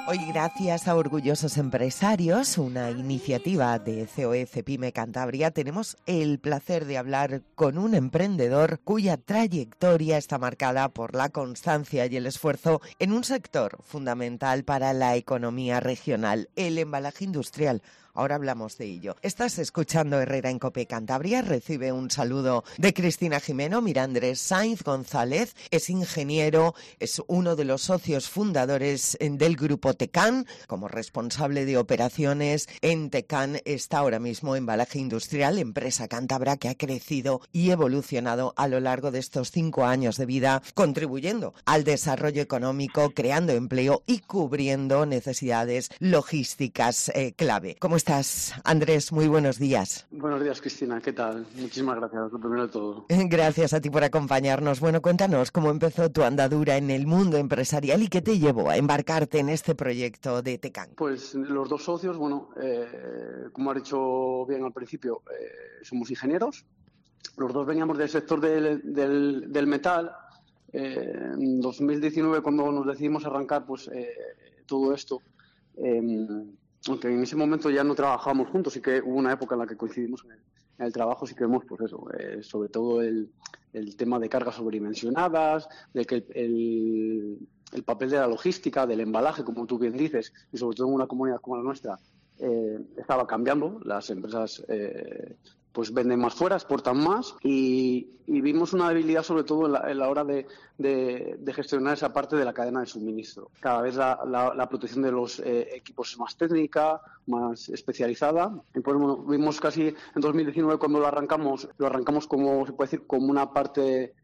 Hoy, gracias a Orgullosos Empresarios, una iniciativa de COE Cepime Cantabria, tenemos el placer de hablar con un emprendedor cuya trayectoria está marcada por la constancia y el esfuerzo en un sector fundamental para la economía regional, el embalaje industrial. Ahora hablamos de ello. Estás escuchando Herrera en COPE Cantabria. Recibe un saludo de Cristina Jimeno. Mira, Andrés Sainz González es ingeniero, es uno de los socios fundadores del grupo Tecan. Como responsable de operaciones en Tecan está ahora mismo Embalaje Industrial, empresa cántabra que ha crecido y evolucionado a lo largo de estos 5 años de vida, contribuyendo al desarrollo económico, creando empleo y cubriendo necesidades logísticas clave. ¿Cómo estás, Andrés? Muy buenos días. Buenos días, Cristina. ¿Qué tal? Muchísimas gracias, lo primero de todo. Gracias a ti por acompañarnos. Bueno, cuéntanos cómo empezó tu andadura en el mundo empresarial y qué te llevó a embarcarte en este proyecto de Tecan. Pues los dos socios, como has dicho bien al principio, somos ingenieros. Los dos veníamos del sector del metal. En 2019, cuando nos decidimos arrancar todo esto, aunque en ese momento ya no trabajábamos juntos, sí que hubo una época en la que coincidimos en el trabajo, sí que vemos, sobre todo el tema de cargas sobredimensionadas, de que el papel de la logística, del embalaje, como tú bien dices, y sobre todo en una comunidad como la nuestra, estaba cambiando. Las empresas venden más fuera, exportan más, y vimos una debilidad sobre todo en la hora de gestionar esa parte de la cadena de suministro. Cada vez la protección de los equipos es más técnica, más especializada. Y vimos casi en 2019 cuando lo arrancamos como, se puede decir, como una parte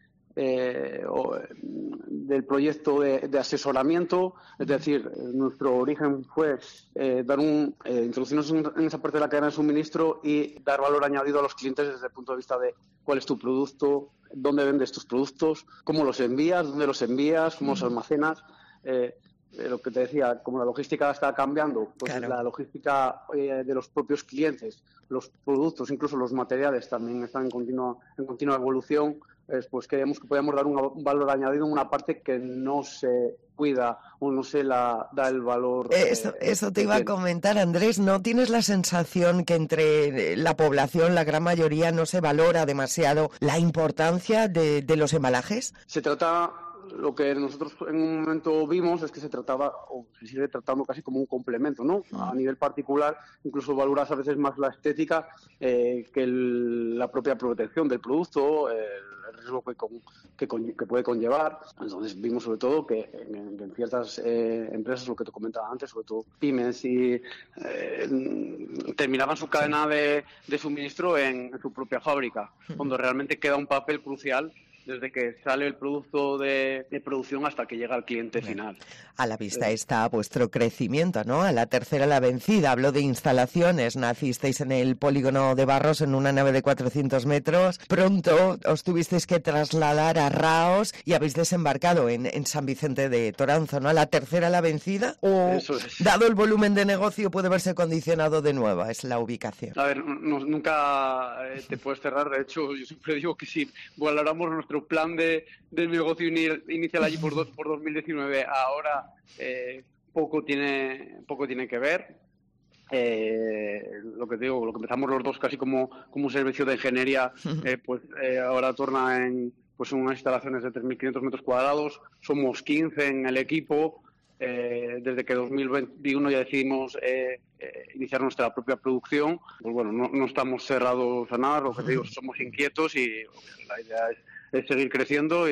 del proyecto de asesoramiento. Es decir, nuestro origen fue introducirnos en esa parte de la cadena de suministro y dar valor añadido a los clientes desde el punto de vista de cuál es tu producto, dónde vendes tus productos, cómo los envías, dónde los envías, cómo los almacenas. Lo que te decía, como la logística está cambiando, Claro. La logística de los propios clientes, los productos, incluso los materiales también están en continua evolución. Pues creemos que podemos dar un valor añadido en una parte que no se cuida o no se da el valor. Eso te iba a comentar, Andrés. ¿No tienes la sensación que entre la población, la gran mayoría, no se valora demasiado la importancia de los embalajes? Se trata... Lo que nosotros en un momento vimos es que se trataba, o se sigue tratando casi como un complemento, ¿no? A nivel particular, incluso valoras a veces más la estética que la propia protección del producto, el riesgo que puede conllevar. Entonces vimos sobre todo que en ciertas empresas, lo que te comentaba antes, sobre todo pymes, terminaban su cadena de suministro en su propia fábrica, donde realmente queda un papel crucial desde que sale el producto de producción hasta que llega al cliente final. A la vista está vuestro crecimiento, ¿no? A la tercera la vencida. Hablo de instalaciones. Nacisteis en el polígono de Barros en una nave de 400 metros. Pronto os tuvisteis que trasladar a Raos y habéis desembarcado en San Vicente de Toranzo, ¿no? A la tercera la vencida. ¿O, eso es, dado el volumen de negocio, puede verse condicionado de nuevo? Es la ubicación. A ver, nunca te puedes cerrar. De hecho, yo siempre digo que si valoramos nuestro plan de negocio inicial allí por 2019, ahora poco tiene que ver. Lo que digo, lo que empezamos los dos casi como un servicio de ingeniería, ahora torna en unas instalaciones de 3.500 metros cuadrados. Somos 15 en el equipo. Desde que 2021 ya decidimos iniciar nuestra propia producción. Pues bueno, no estamos cerrados a nada. Lo que te digo, somos inquietos y la idea es seguir creciendo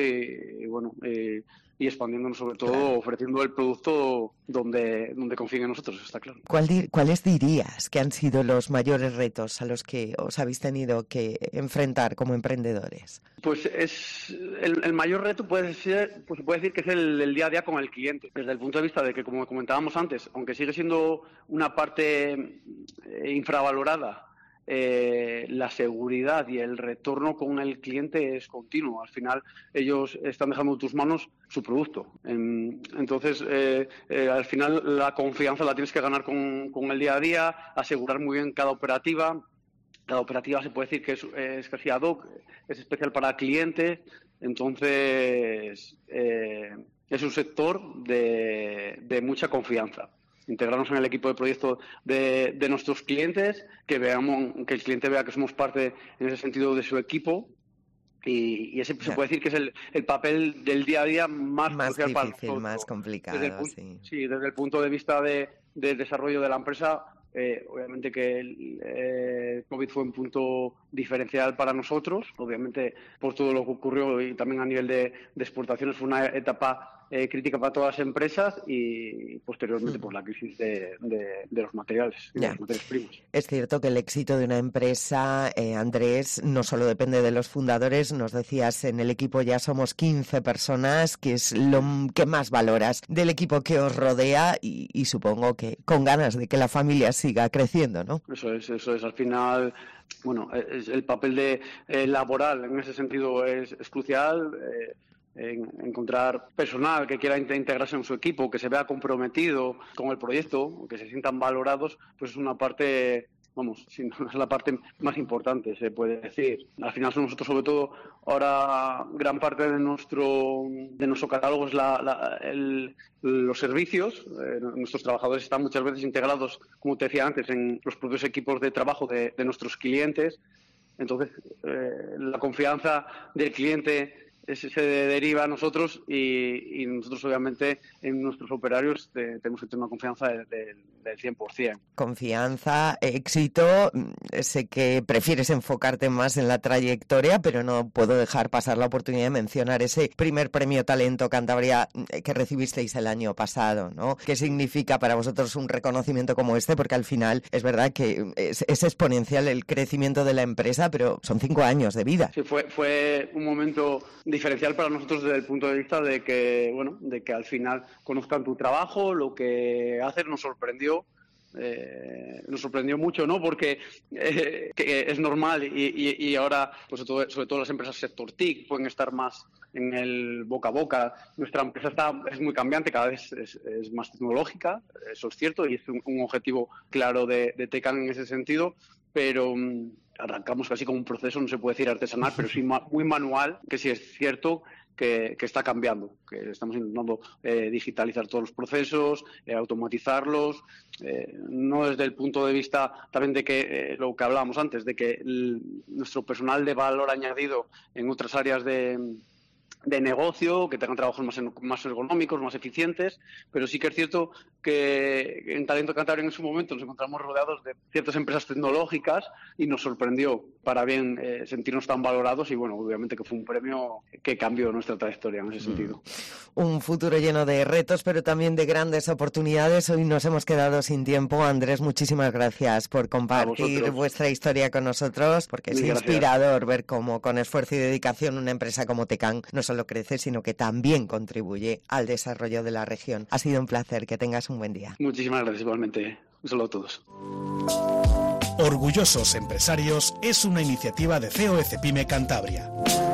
y expandiéndonos, sobre todo, claro, ofreciendo el producto donde confíen en nosotros, está claro. ¿Cuáles dirías que han sido los mayores retos a los que os habéis tenido que enfrentar como emprendedores? Pues es el mayor reto puede ser, se puede decir que es el día a día con el cliente, desde el punto de vista de que, como comentábamos antes, aunque sigue siendo una parte infravalorada, la seguridad y el retorno con el cliente es continuo. Al final ellos están dejando en tus manos su producto. Entonces, al final la confianza la tienes que ganar con el día a día, asegurar muy bien cada operativa. Cada operativa se puede decir que es casi ad hoc, es especial para el cliente. Entonces, es un sector de mucha confianza. integrarnos en el equipo de proyecto de nuestros clientes, que el cliente vea que somos parte en ese sentido de su equipo. Y ese se puede decir que es el papel del día a día más crucial difícil, para nosotros. más complicado, desde el punto de vista de desarrollo de la empresa, obviamente que el COVID fue un punto diferencial para nosotros, obviamente por todo lo que ocurrió y también a nivel de exportaciones fue una etapa crítica para todas las empresas y posteriormente por la crisis de los materiales, de los materiales primos. Es cierto que el éxito de una empresa, Andrés, no solo depende de los fundadores, nos decías en el equipo ya somos 15 personas, que es lo que más valoras del equipo que os rodea y supongo que con ganas de que la familia siga creciendo, ¿no? Eso es, al final, bueno, el papel laboral en ese sentido es crucial. Encontrar personal que quiera integrarse en su equipo, que se vea comprometido con el proyecto, que se sientan valorados, pues es una parte, si no es la parte más importante, se puede decir. Al final nosotros, sobre todo, ahora gran parte de nuestro catálogo es los servicios. Nuestros trabajadores están muchas veces integrados, como te decía antes, en los propios equipos de trabajo de nuestros clientes. Entonces, la confianza del cliente se deriva a nosotros y nosotros obviamente en nuestros operarios tenemos que tener una confianza del 100%. Confianza, éxito. Sé que prefieres enfocarte más en la trayectoria, pero no puedo dejar pasar la oportunidad de mencionar ese primer premio Talento Cantabria que recibisteis el año pasado, ¿no? ¿Qué significa para vosotros un reconocimiento como este? Porque al final es verdad que es exponencial el crecimiento de la empresa, pero son 5 años de vida. Sí, fue un momento diferencial para nosotros desde el punto de vista de que al final conozcan tu trabajo, lo que haces. Nos sorprendió mucho, ¿no? Porque que es normal y ahora, pues sobre todo las empresas sector TIC pueden estar más en el boca a boca. Nuestra empresa es muy cambiante, cada vez es más tecnológica, eso es cierto, y es un objetivo claro de Tecán en ese sentido, pero arrancamos casi con un proceso, no se puede decir artesanal, pero sí muy manual, que sí es cierto que está cambiando, que estamos intentando digitalizar todos los procesos, automatizarlos, no desde el punto de vista también de que lo que hablábamos antes, de que nuestro personal de valor añadido en otras áreas de negocio, que tengan trabajos más ergonómicos, más eficientes, pero sí que es cierto que en Talento Cantabria en su momento nos encontramos rodeados de ciertas empresas tecnológicas y nos sorprendió para bien sentirnos tan valorados y bueno, obviamente que fue un premio que cambió nuestra trayectoria en ese sentido. Un futuro lleno de retos, pero también de grandes oportunidades. Hoy nos hemos quedado sin tiempo. Andrés, muchísimas gracias por compartir vuestra historia con nosotros, porque es inspirador ver cómo con esfuerzo y dedicación una empresa como Tecán no solo crece, sino que también contribuye al desarrollo de la región. Ha sido un placer, que tengas un buen día. Muchísimas gracias, igualmente. Un saludo a todos. Orgullosos Empresarios es una iniciativa de COE Cepime Cantabria.